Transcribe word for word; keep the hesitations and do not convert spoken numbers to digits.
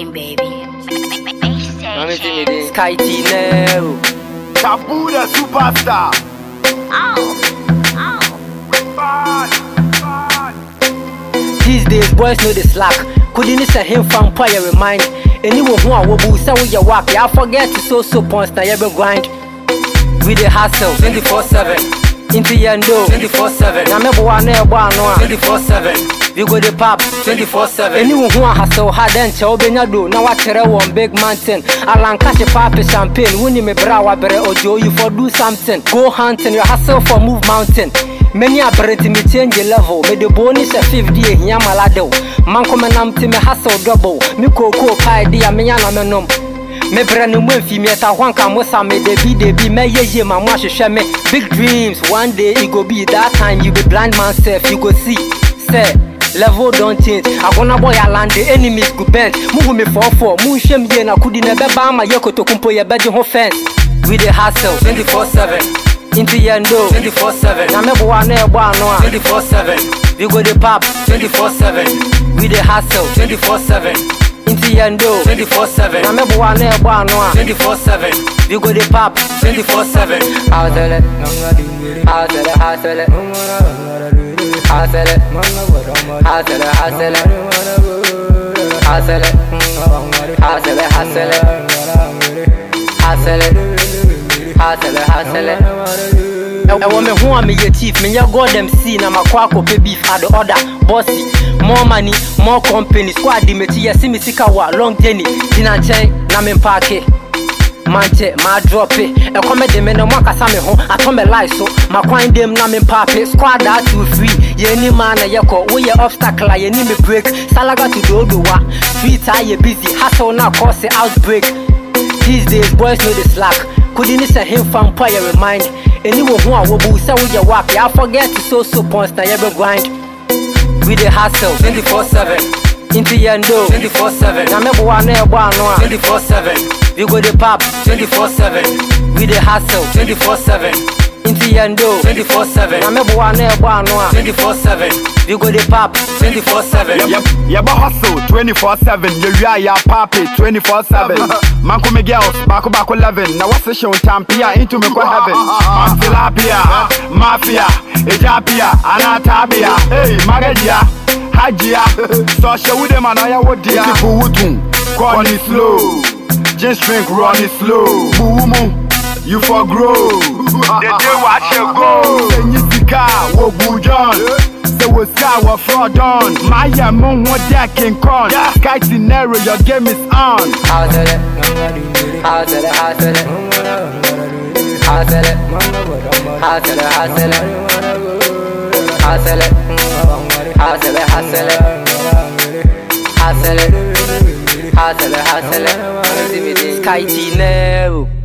King baby. Sky T Nero. Taboo the superstar. Oh, oh. These days boys know the slack. Couldn't say him from fire remind. Anyone who I will say with your work, I forget to so so points now you grind. We the hustle twenty-four seven. Into Yando twenty-four seven. Now me boy no boy no twenty-four seven. We go the pub twenty-four seven. Anyone who hustle hard and chow benya do. Now I tell one big mountain. Alan cash papa champagne. When you me bra wa bere ojo you for do something. Go hunting, you hustle for move mountain. Many are ready me change the level. Me the bonus a fifty here malado. Man come and am to me hustle double. Me cocoa pie dia me yana me nom. Me brand new mwen fi me ta wan ka mosa me de bi de bi me ye ye ma mwa hwehwe me. Big dreams one day it go be that time you be blind man self you go see. Say level don't change. I gonna boy a land the enemies go bend. Move me for four. Moon shem ye na kudi ne beba ma yoko to kumpo ye beji ho fence. We the hustle twenty-four seven. Into Yando twenty-four seven. Na me boy na e boy no twenty-four seven. We go the pub twenty-four seven. We the hustle twenty-four seven. Into Yando twenty-four seven. Na me boy na e boy no twenty-four seven. We go the pub twenty-four seven. Hustle it, hustle it, hustle it, hustle it, hustle it, hustle it, hustle it, hustle it, hustle it, hustle it, hustle it, hustle it. I want me who am me your chief. Me ya God them see na makwako pay beef at the order. Bossy, more money, more company. Squad di me ti ya see me sika wa long journey. Dina chain na me parke. Manche, ma drop it. E come de me no mwaka sa me ho. Ato me lie so. Ma kwan dem na me pape. Squad that to free. Ye ni man na ye ko. We ye obstacle ye ni me break. Salaga to do do wa. Street are ye busy. Hustle na cause outbreak. These days boys know the slack. Couldn't say him from fire remind. Anyone who I will say with your work, I forget to so so points now you be grind. We the hustle twenty-four seven. Into Yando twenty-four seven. Na me boy na e boy no twenty-four seven. We go the pub twenty-four seven. We the hustle twenty-four seven. Into Yando twenty-four seven. Na me boy na e boy no twenty-four seven. We go the pub twenty-four seven. Yep, yep, hustle twenty-four seven. You ya ya papi twenty-four seven. Man come girls back back eleven. Now what's the show tampia into me go heaven. Man tilapia, mafia, ejapia, anatabia. Hey, magadia, hajia. So show with them and I would dear. People would go it slow. Just drink run it slow. Boom. You for grow. The day watch you go. Then you see car, wo bujon. Say what's our fraud on. My mom what that King Kong. Sky T Nero, your game is on. Hustle it, hustle it, hustle it, hustle it, hustle it, hustle it, hustle it, hustle it, hustle it, hustle it, hustle it, hustle it, Sky T Nero.